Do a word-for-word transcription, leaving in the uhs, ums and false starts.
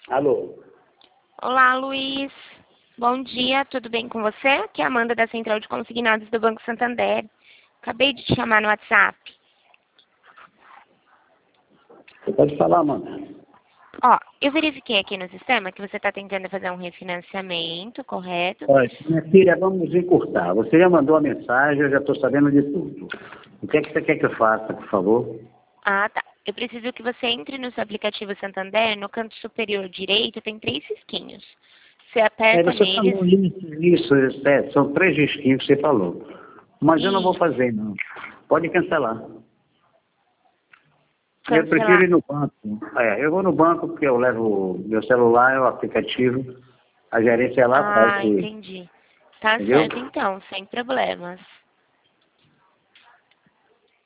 Alô? Olá, Luiz. Bom dia, tudo bem com você? Aqui é a Amanda da Central de Consignados do Banco Santander. Acabei de te chamar no WhatsApp. Você pode falar, Amanda? Ó, eu verifiquei aqui no sistema que você está tentando fazer um refinanciamento, correto? Olha, minha filha, vamos encurtar. Você já mandou a mensagem, eu já estou sabendo de tudo. O que é que você quer que eu faça, por favor? Ah, tá. Eu preciso que você entre no seu aplicativo Santander, no canto superior direito tem três risquinhos. Você É, aperta você neles. falou isso, isso, é, são três risquinhos que você falou. Mas eu não vou E fazer, não. Pode cancelar. Eu prefiro cancelar. ir no banco. É, eu vou no banco porque eu levo meu celular, o aplicativo, a gerência é lá atrás. Ah, que- entendi. Tá Entendeu? certo então, sem problemas.